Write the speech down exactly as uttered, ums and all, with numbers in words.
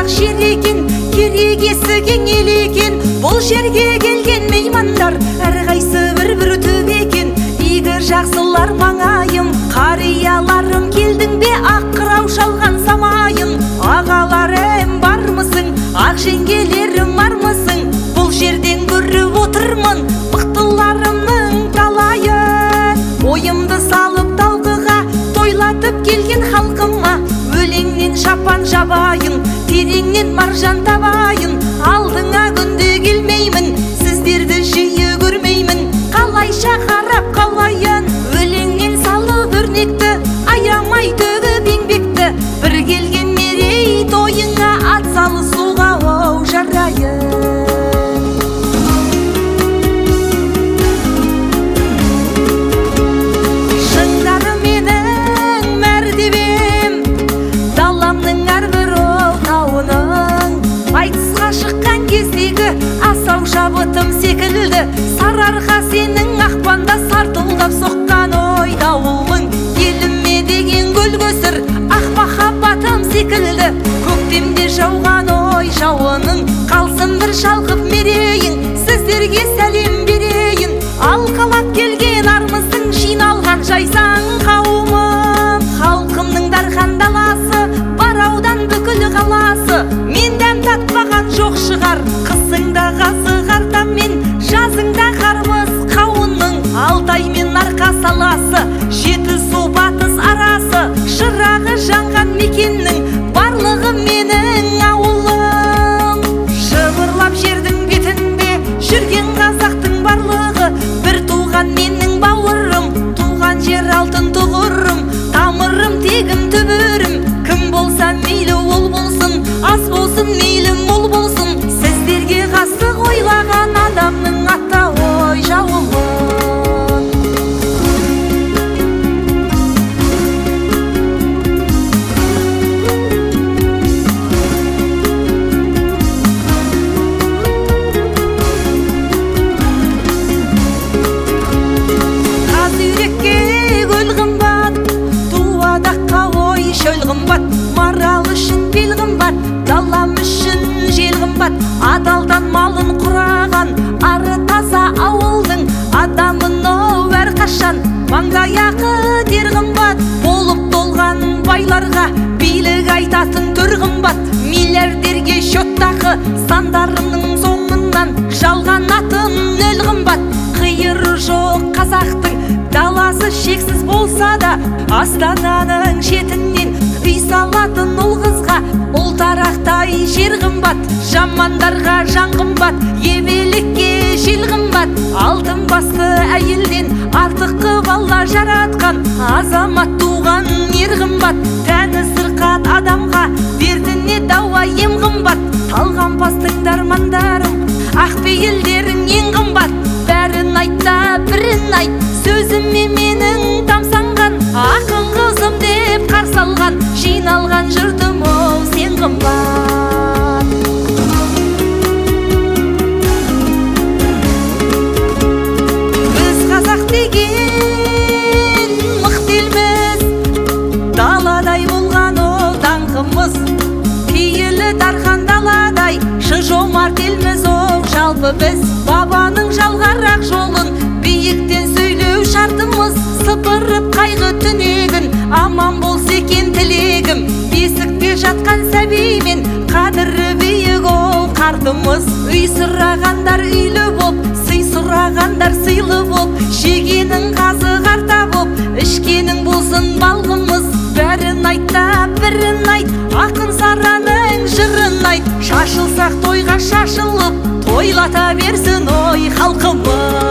ақ жер екен, керегесі кең ел екен. Бұл жерге келген меймандар әрқайсы бір-бір төбе екен. Игі жақсылар маңайым, қарияларым, келдің бе ақ қырау шалған самайын. Ағаларым бармысың, ақ жеңгелерім армысың? Бұл жерден көріп отырмын мықтыларымның талайын. Ойымды салып талқыға тойлатып келген халқыма, өлеңнен шапан жабайын, тереңнен маржан табайын. Алдыңа күнде келмеймін, сіздерді жиі көрмеймін. Қалайша қарап қалайын, өлеңнен салып өрнекті, аямай төгіп еңбекті. Бір келген мерей тойыңа ат салысуға оу жарайын. Шыңдары менің мәртебем, даламның әрбір ол тауының. Айтысқа шыққан кездегі асау шабытым секілді, сарыарқа сенің ақпанда сартылдап соққан ой дауылың. Еліме деген гүл көсір ақ махаббатым секілді, көктемде жауған ой жауының. Қалсын бір шалқып мерейін, сіздерге сәлем берейін. Алқалап келген армысың, жиналған жайсаң қауымым. Халқымның дархан даласы, бараудан бүкіл қаласы. Мен дәм татпаған жоқ шығар, қысыңда ғазы қартамен, жазыңда қарбыз қауынның. Алтай мен арқа саласы, жеті су батыс арасы, шырағы жанған мекеннің барлығы менің ауылым. Шыбырлап жердің бетінде жүрген қазақтың барлығы, бір туған менің бауырым, туған жер алтын тұғырым, тамырым тегім түбірім. Кім болса мейлі ол болсын, аз болсын мейлі мол болсын. Сіздерге ғасық ойлаған адамның ата ой жауымын. Марал үшін бел қымбат, далам үшін жел қымбат. Адалдан малын құраған ары таза ауылдың адамын оу әрқашан маңдаяқы тер қымбат. Болып толған байларға билік айтатын түр қымбат. Миллиардерге шоттақы сандарының соңынан жалған атын өл қымбат. Қиыры жоқ қазақтың даласы шексіз болса да, Астананың шетінен үй салатын ұл қызға ұлтарақтай жер қымбат. Жамандарға жан қымбат, ебелікке жел қымбат. Алтын басты әйелден артық қып Алла жаратқан, азамат туған ер қымбат. Тәні сырқат адамға дертіне дауа ем қымбат. Талғампаздың дармандарың, ақ пейілдерің ең қымбат. Бәрін айтта бірін айт, сөзіме менің тамсанған, ақын қызым деп қарсы алған, жиналған жұртым оу сен қымбат. Біз қазақ деген мықты елміз, даладай болған ол даңқымыз. Пейілі дархан даладай жомарт елміз оу жалпы біз. Бабаның жалғарақ жолын биіктен сөйлеу шартымыз. Сыпырып қайғы түнегін, аман болса екен тілегім. Бесікте жатқан сәбеймен қадірі биік ол қартымыз. Үй сұрағандар үйлі боп, сый сұрағандар сыйлы боп, жегенің қазы қарта боп, ішкенің болсын балғымыз. Бәрін айтта бірін айт, ақын сараның жырын айт. Шашылсақ тойға шашылып, тойлата берсін ой халқымыз.